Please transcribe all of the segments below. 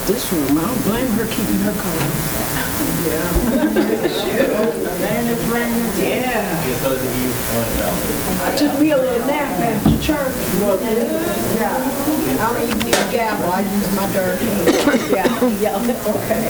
this room. I don't blame her keeping her color. Yeah. And it's raining. Yeah. I took me a little nap after church. Yeah. I don't even need a gavel. I use my dirty hand. Yeah. Okay.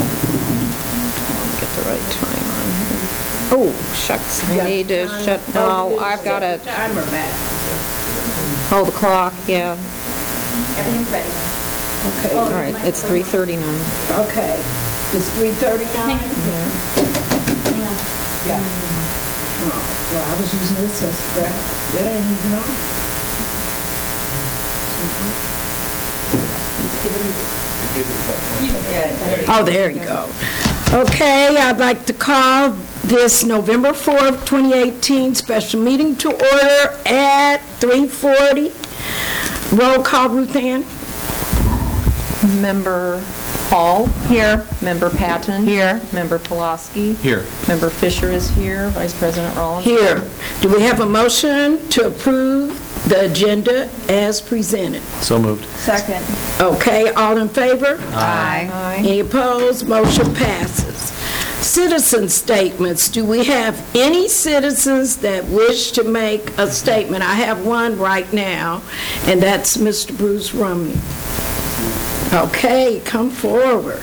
Get the right time on here. Oh, shucks, I need to shut, no, I've got to Timer back. hold the clock, yeah. Everything's ready. Okay. All right, it's 3:39. Okay. It's 3:39? Yeah. Yeah. Oh, well, I was using this as scrap. That ain't even on. Oh, there you go. Okay, I'd like to call this November 4th, 2018 special meeting to order at 3:40. Roll call, Ruth Ann. Member Hall? Here. Member Patton? Here. Member Pulaski? Here. Member Fisher is here. Vice President Rollins? Here. Do we have a motion to approve the agenda as presented? So moved. Second. Okay, all in favor? Aye. Any opposed? Motion passes. Citizen statements. Do we have any citizens that wish to make a statement? I have one right now, and that's Mr. Bruce Rumney. Okay, come forward.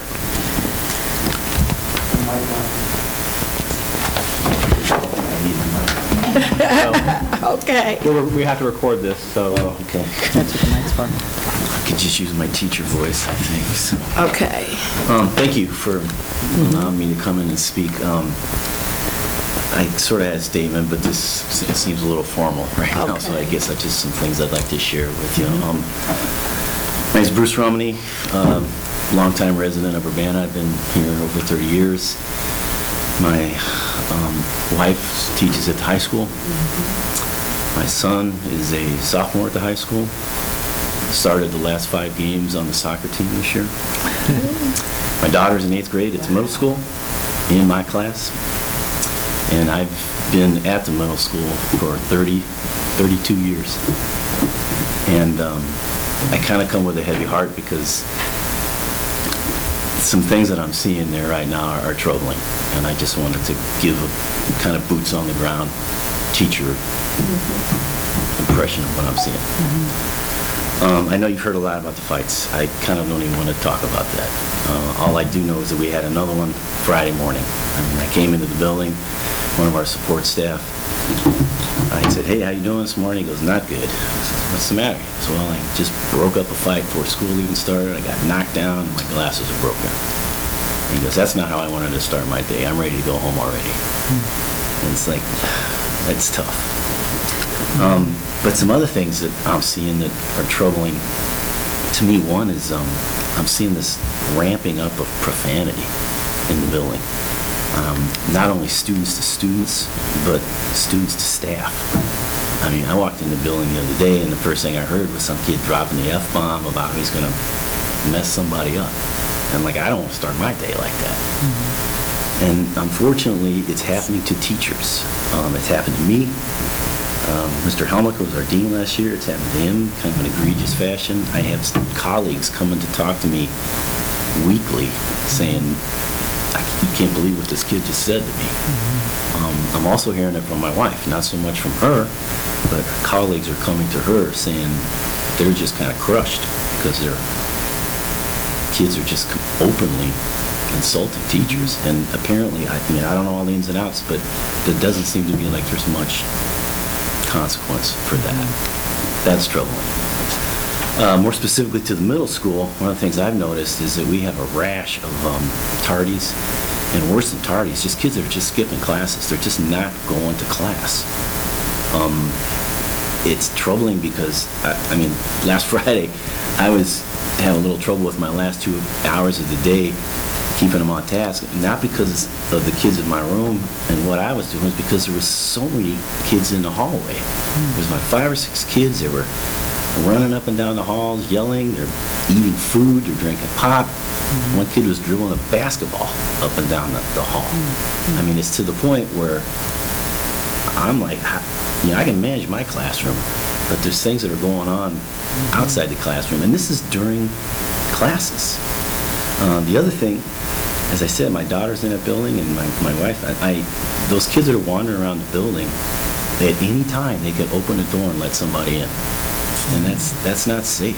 Okay. Well, we have to record this, so. Okay. That's what the mic's for. I could just use my teacher voice, I think. So. Okay. Thank you for allowing me to come in and speak. I sort of had a statement, but this seems a little formal right now, so I guess that's just some things I'd like to share with you. My name is Bruce Romney, longtime resident of Urbana. I've been here over 30 years. My wife teaches at the high school. My son is a sophomore at the high school. Started the last 5 games on the soccer team this year. My daughter's in 8th grade at the middle school, in my class. And I've been at the middle school for 32 years. And I kind of come with a heavy heart because some things that I'm seeing there right now are troubling. And I just wanted to give a kind of boots on the ground teacher impression of what I'm seeing. I know you've heard a lot about the fights. I kind of don't even want to talk about that. All I do know is that we had another one Friday morning. I came into the building, one of our support staff, I said, "Hey, how you doing this morning?" He goes, "Not good." I said, "What's the matter?" He goes, "Well, I just broke up a fight before school even started. I got knocked down and my glasses are broken." And he goes, "That's not how I wanted to start my day. I'm ready to go home already." And it's like, that's tough. But some other things that I'm seeing that are troubling to me, one is I'm seeing this ramping up of profanity in the building. Not only students to students, but students to staff. I mean, I walked in the building the other day, and the first thing I heard was some kid dropping the F-bomb about how he's going to mess somebody up. And like, I don't want to start my day like that. And unfortunately, it's happening to teachers. It's happened to me. Mr. Helmick was our dean last year. It's happened to him, kind of an egregious fashion. I have colleagues coming to talk to me weekly saying, "You can't believe what this kid just said to me." I'm also hearing it from my wife, not so much from her, but colleagues are coming to her saying they're just kind of crushed because their kids are just openly insulting teachers. And apparently, I mean, I don't know all the ins and outs, but it doesn't seem to be like there's much consequence for that. That's troubling. More specifically to the middle school, one of the things I've noticed is that we have a rash of tardies, and worse than tardies, just kids that are just skipping classes. They're just not going to class. It's troubling because, I mean, last Friday, I was having a little trouble with my last 2 hours of the day, keeping them on task, not because of the kids in my room and what I was doing, it's because there was so many kids in the hallway. There was about 5 or 6 kids. They were running up and down the halls, yelling, they're eating food, they're drinking pop. One kid was dribbling a basketball up and down the hall. I mean, it's to the point where I'm like, you know, I can manage my classroom, but there's things that are going on outside the classroom, and this is during classes. The other thing, as I said, my daughter's in that building, and my wife, those kids that are wandering around the building, at any time, they can open the door and let somebody in. And that's not safe.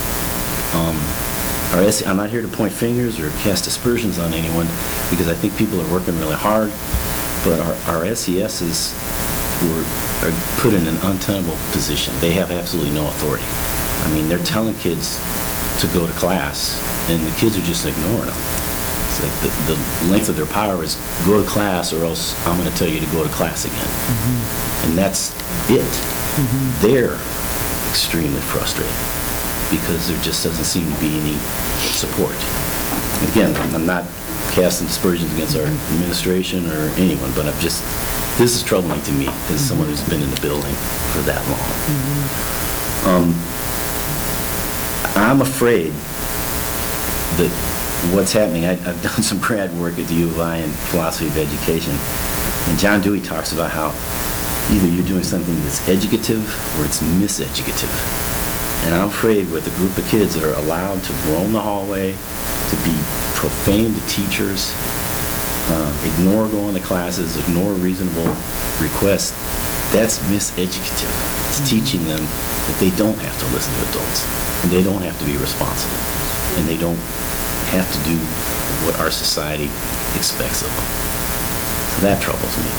I'm not here to point fingers or cast aspersions on anyone, because I think people are working really hard, but our SESs are put in an untenable position. They have absolutely no authority. I mean, they're telling kids to go to class, and the kids are just ignoring them. It's like the length of their power is go to class, or else I'm going to tell you to go to class again. And that's it. They're extremely frustrated because there just doesn't seem to be any support. Again, I'm not casting aspersions against our administration or anyone, but this is troubling to me as someone who's been in the building for that long. I'm afraid that what's happening, I've done some grad work at the U of I in philosophy of education, and John Dewey talks about how either you're doing something that's educative or it's miseducative. And I'm afraid with a group of kids that are allowed to roam the hallway, to be profane to teachers, ignore going to classes, ignore reasonable requests, that's miseducative. It's teaching them that they don't have to listen to adults, and they don't have to be responsible, and they don't have to do what our society expects of them. So that troubles me.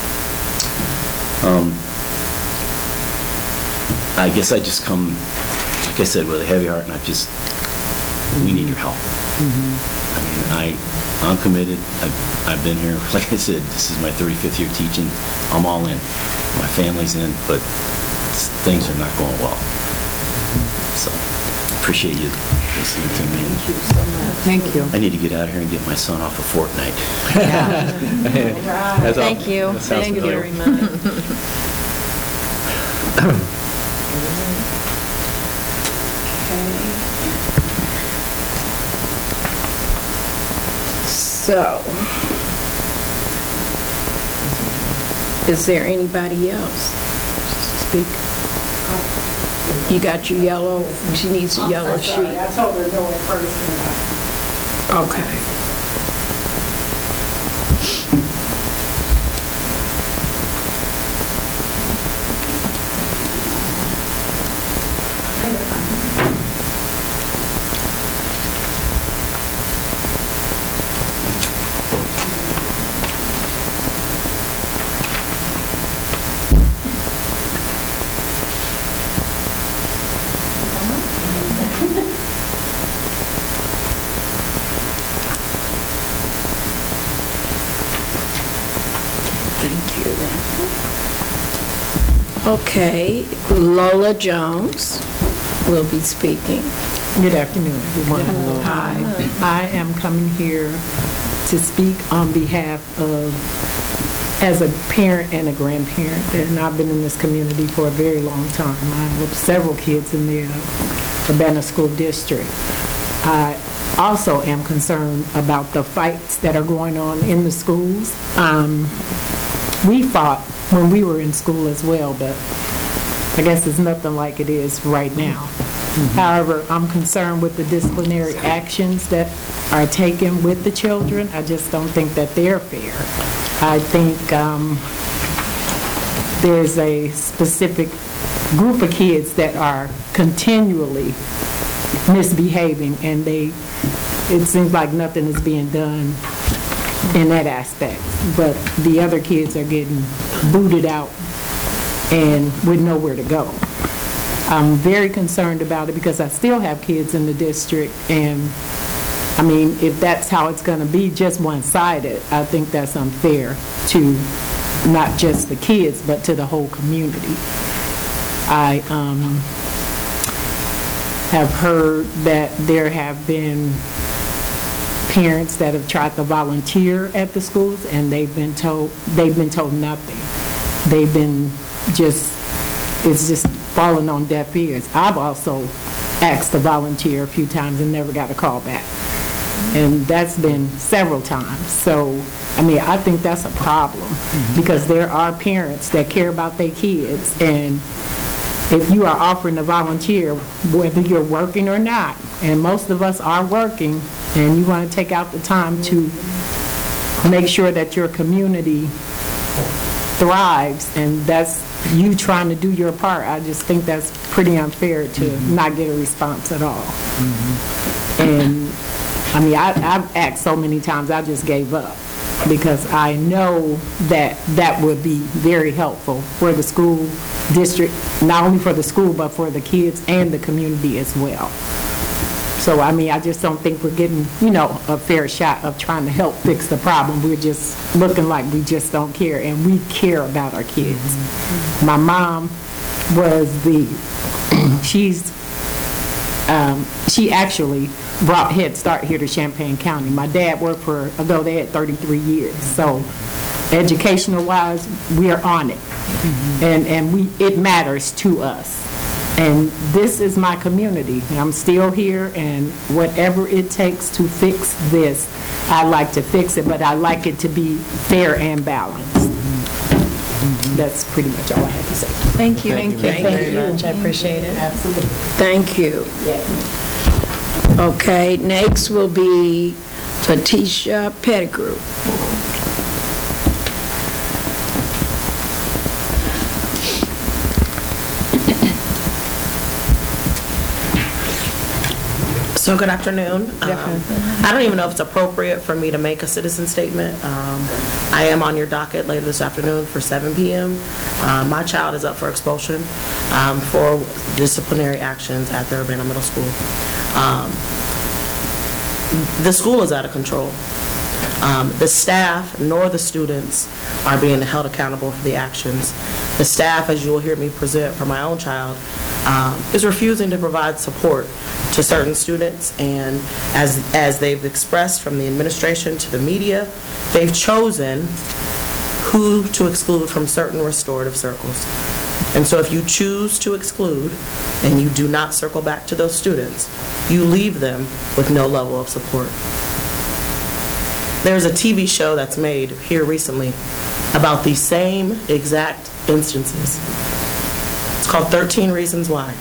I guess I just come, like I said, with a heavy heart, and we need your help. I mean, I'm committed. I've been here, like I said, this is my 35th year teaching. I'm all in. My family's in, but things are not going well. So, appreciate you listening to me. Thank you so much. Thank you. I need to get out of here and get my son off a fortnight. Thank you. Thank you very much. So, is there anybody else to speak? You got your yellow, she needs a yellow sheet. I told her no at first. Okay. Okay, Lola Jones will be speaking. Good afternoon, everyone. Hi. I am coming here to speak on behalf of, as a parent and a grandparent, and I've been in this community for a very long time. I have several kids in the Urbana School District. I also am concerned about the fights that are going on in the schools. We fought when we were in school as well, but I guess it's nothing like it is right now. However, I'm concerned with the disciplinary actions that are taken with the children. I just don't think that they're fair. I think there's a specific group of kids that are continually misbehaving, and it seems like nothing is being done in that aspect. But the other kids are getting booted out and with nowhere to go. I'm very concerned about it because I still have kids in the district, and I mean, if that's how it's going to be, just one-sided, I think that's unfair to not just the kids, but to the whole community. I have heard that there have been parents that have tried to volunteer at the schools, and they've been told nothing. It's just falling on deaf ears. I've also asked to volunteer a few times and never got a call back. And that's been several times. So, I mean, I think that's a problem because there are parents that care about their kids, and if you are offering to volunteer, whether you're working or not, and most of us are working, and you want to take out the time to make sure that your community thrives, and that's you trying to do your part, I just think that's pretty unfair to not get a response at all. And, I mean, I've asked so many times, I just gave up, because I know that that would be very helpful for the school district, not only for the school, but for the kids and the community as well. So, I mean, I just don't think we're getting, a fair shot of trying to help fix the problem. We're just looking like we just don't care, and we care about our kids. My mom was she actually brought Head Start here to Champaign County. My dad worked for they had 33 years. So, educational-wise, we are on it, and it matters to us. And this is my community. I'm still here, and whatever it takes to fix this, I like to fix it, but I like it to be fair and balanced. That's pretty much all I have to say. Thank you. Thank you very much, I appreciate it. Absolutely. Thank you. Okay, next will be Letitia Pettigrew. So good afternoon. I don't even know if it's appropriate for me to make a citizen statement. I am on your docket later this afternoon for 7 p.m. My child is up for expulsion for disciplinary actions at the Urbana Middle School. The school is out of control. The staff nor the students are being held accountable for the actions. The staff, as you will hear me present for my own child, is refusing to provide support to certain students, and as they've expressed from the administration to the media, they've chosen who to exclude from certain restorative circles. And so if you choose to exclude and you do not circle back to those students, you leave them with no level of support. There's a TV show that's made here recently about the same exact instances. It's called 13 Reasons Why.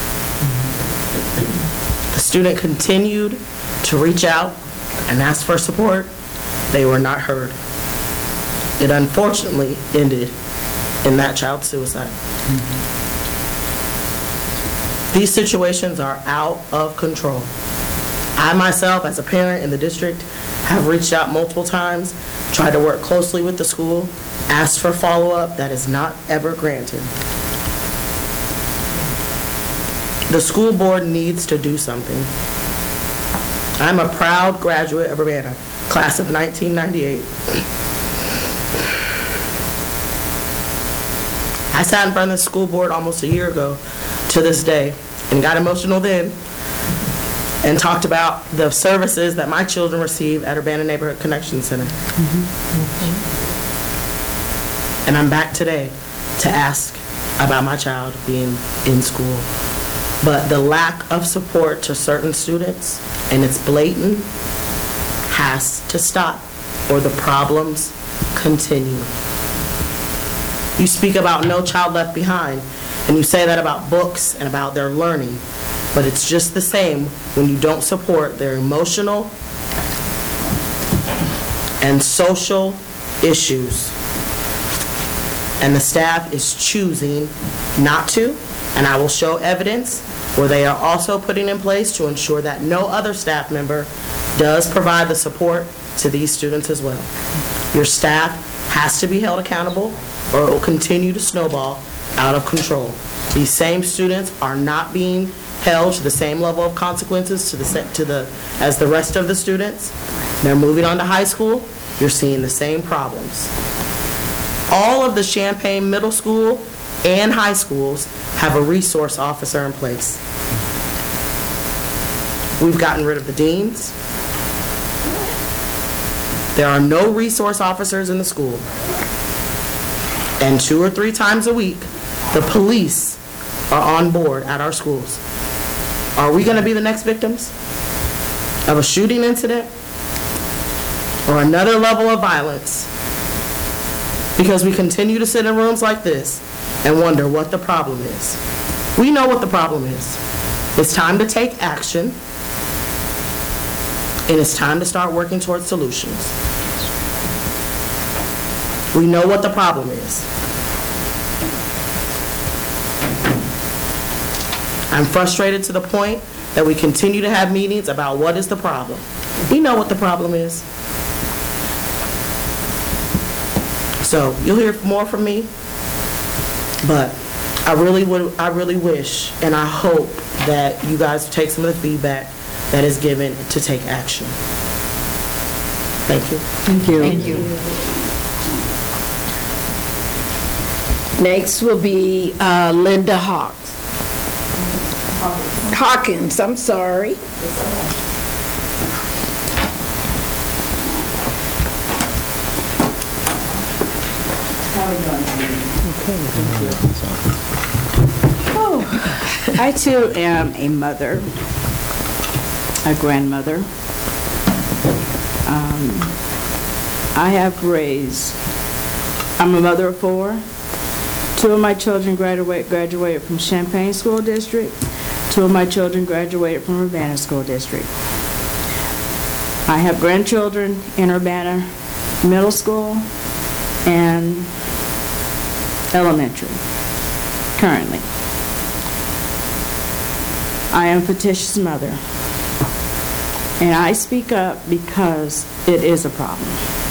The student continued to reach out and ask for support. They were not heard. It unfortunately ended in that child's suicide. These situations are out of control. I myself, as a parent in the district, have reached out multiple times, tried to work closely with the school, asked for follow-up that is not ever granted. The school board needs to do something. I'm a proud graduate of Urbana, class of 1998. I sat in front of the school board almost a year ago to this day and got emotional then and talked about the services that my children receive at Urbana Neighborhood Connection Center. And I'm back today to ask about my child being in school. But the lack of support to certain students, and it's blatant, has to stop, or the problems continue. You speak about No Child Left Behind, and you say that about books and about their learning, but it's just the same when you don't support their emotional and social issues. And the staff is choosing not to, and I will show evidence where they are also putting in place to ensure that no other staff member does provide the support to these students as well. Your staff has to be held accountable, or it will continue to snowball out of control. These same students are not being held to the same level of consequences as the rest of the students. They're moving on to high school. You're seeing the same problems. All of the Champaign Middle School and high schools have a resource officer in place. We've gotten rid of the deans. There are no resource officers in the school. And 2 or 3 times a week, the police are on board at our schools. Are we going to be the next victims of a shooting incident or another level of violence because we continue to sit in rooms like this and wonder what the problem is? We know what the problem is. It's time to take action, and it's time to start working towards solutions. We know what the problem is. I'm frustrated to the point that we continue to have meetings about what is the problem. We know what the problem is. So you'll hear more from me, but I really wish and I hope that you guys take some of the feedback that is given to take action. Thank you. Thank you. Thank you. Next will be Linda Hawkins, I'm sorry. I too am a mother, a grandmother. I'm a mother of 4. 2 of my children graduated from Champaign School District. 2 of my children graduated from Urbana School District. I have grandchildren in Urbana Middle School and elementary, currently. I am Petitia's mother, and I speak up because it is a problem.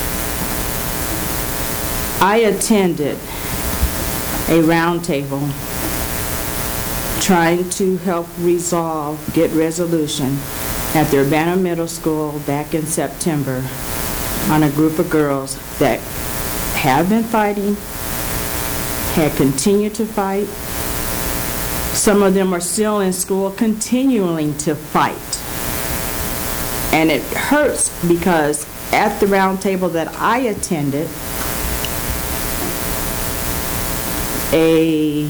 I attended a roundtable trying to help get resolution at the Urbana Middle School back in September on a group of girls that have been fighting, had continued to fight. Some of them are still in school continuing to fight. And it hurts because at the round table that I attended, a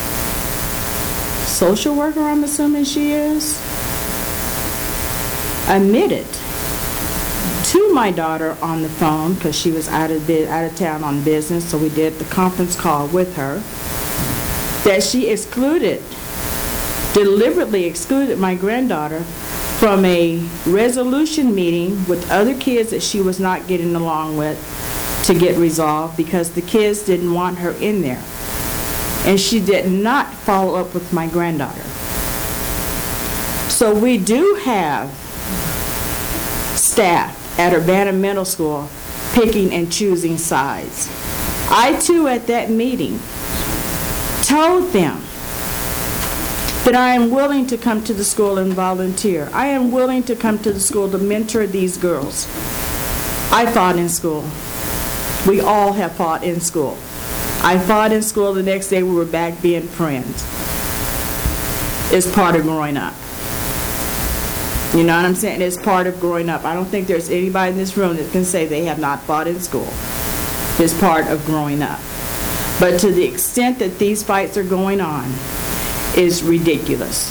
social worker, I'm assuming she is, admitted to my daughter on the phone, because she was out of town on business, so we did the conference call with her, that she deliberately excluded my granddaughter from a resolution meeting with other kids that she was not getting along with to get resolved because the kids didn't want her in there. And she did not follow up with my granddaughter. So we do have staff at Urbana Middle School picking and choosing sides. I too at that meeting told them that I am willing to come to the school and volunteer. I am willing to come to the school to mentor these girls. I fought in school. We all have fought in school. I fought in school. The next day we were back being friends. It's part of growing up. You know what I'm saying? It's part of growing up. I don't think there's anybody in this room that can say they have not fought in school. It's part of growing up. But to the extent that these fights are going on is ridiculous.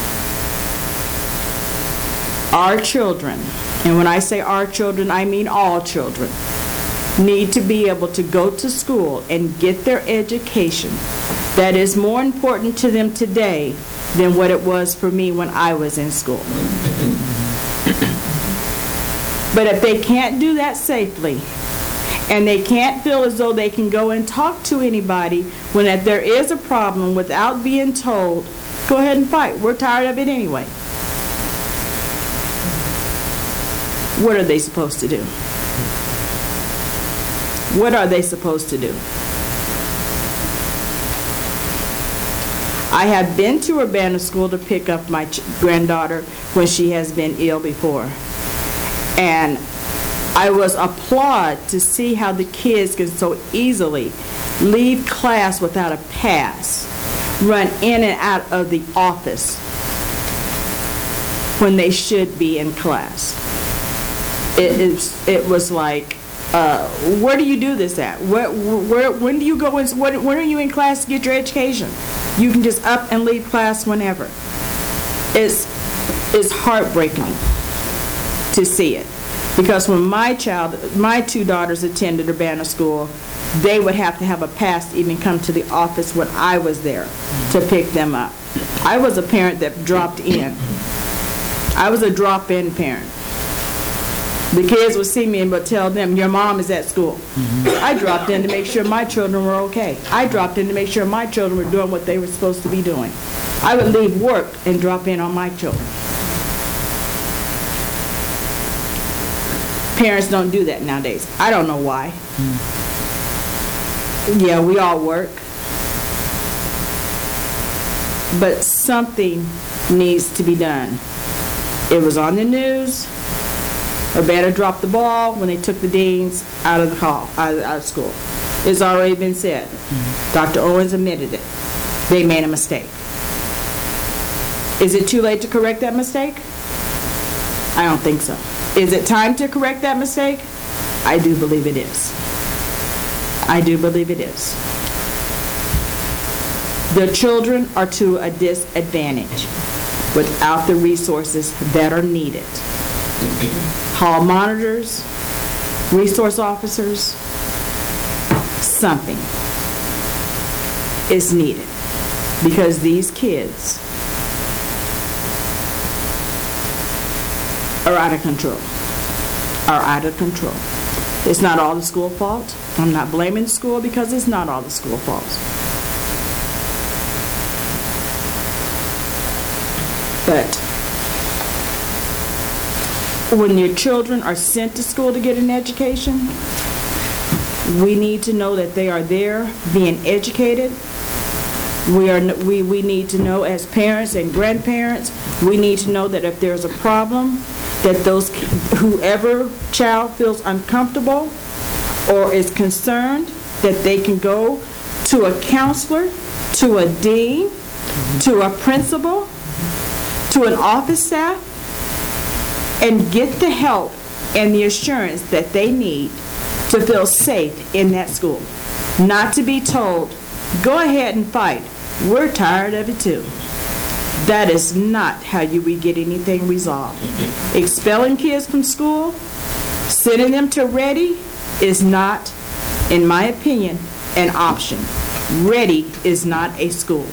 Our children, and when I say our children, I mean all children, need to be able to go to school and get their education that is more important to them today than what it was for me when I was in school. But if they can't do that safely, and they can't feel as though they can go and talk to anybody when if there is a problem without being told, go ahead and fight. We're tired of it anyway. What are they supposed to do? What are they supposed to do? I have been to Urbana School to pick up my granddaughter when she has been ill before. And I was applauded to see how the kids can so easily leave class without a pass, run in and out of the office when they should be in class. It was like, where do you do this at? When do you go in? When are you in class to get your education? You can just up and leave class whenever. It's heartbreaking to see it. Because when my 2 daughters attended Urbana School, they would have to have a pass to even come to the office when I was there to pick them up. I was a parent that dropped in. I was a drop-in parent. The kids would see me and would tell them, your mom is at school. I dropped in to make sure my children were okay. I dropped in to make sure my children were doing what they were supposed to be doing. I would leave work and drop in on my children. Parents don't do that nowadays. I don't know why. Yeah, we all work. But something needs to be done. It was on the news. Urbana dropped the ball when they took the deans out of the hall, out of school. It's already been said. Dr. Owens admitted it. They made a mistake. Is it too late to correct that mistake? I don't think so. Is it time to correct that mistake? I do believe it is. I do believe it is. The children are to a disadvantage without the resources that are needed. Hall monitors, resource officers, something is needed because these kids are out of control, It's not all the school fault. I'm not blaming the school because it's not all the school fault. But when your children are sent to school to get an education, we need to know that they are there being educated. We need to know as parents and grandparents, we need to know that if there's a problem, that whoever child feels uncomfortable or is concerned, that they can go to a counselor, to a dean, to a principal, to an office staff, and get the help and the assurance that they need to feel safe in that school. Not to be told, go ahead and fight. We're tired of it too. That is not how we get anything resolved. Expelling kids from school, sending them to Ready is not, in my opinion, an option. Ready is not a school.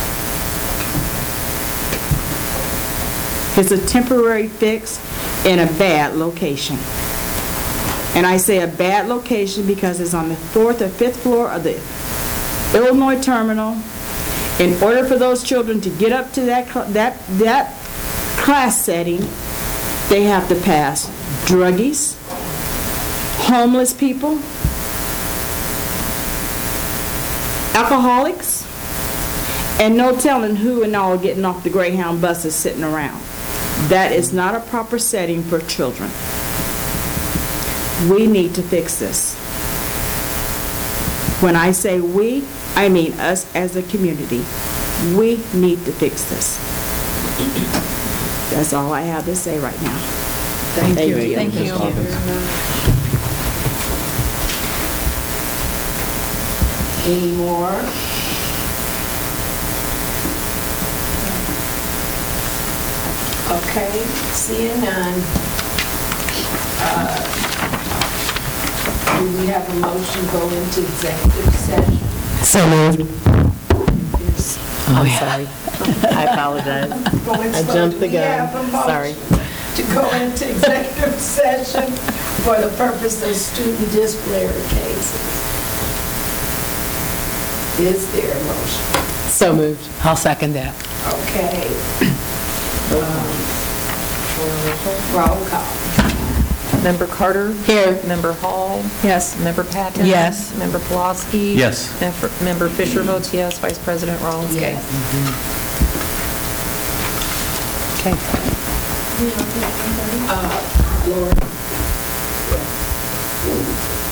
It's a temporary fix in a bad location. And I say a bad location because it's on the 4th or 5th floor of the Illinois terminal. In order for those children to get up to that class setting, they have to pass druggies, homeless people, alcoholics, and no telling who and all getting off the Greyhound buses sitting around. That is not a proper setting for children. We need to fix this. When I say we, I mean us as a community. We need to fix this. That's all I have to say right now. Thank you. Thank you. Any more? Okay, seeing none. Do we have a motion to go into executive session? So moved. I'm sorry. I apologize. I jumped the gun. Sorry. To go into executive session for the purpose of student disciplinary cases. Is there a motion? So moved. I'll second that. Okay. Roll call. Member Carter? Here. Member Hall? Yes. Member Patton? Yes. Member Pulaski? Yes. Member Fisher votes yes. Vice President Rollins? Yes. Okay. Lord.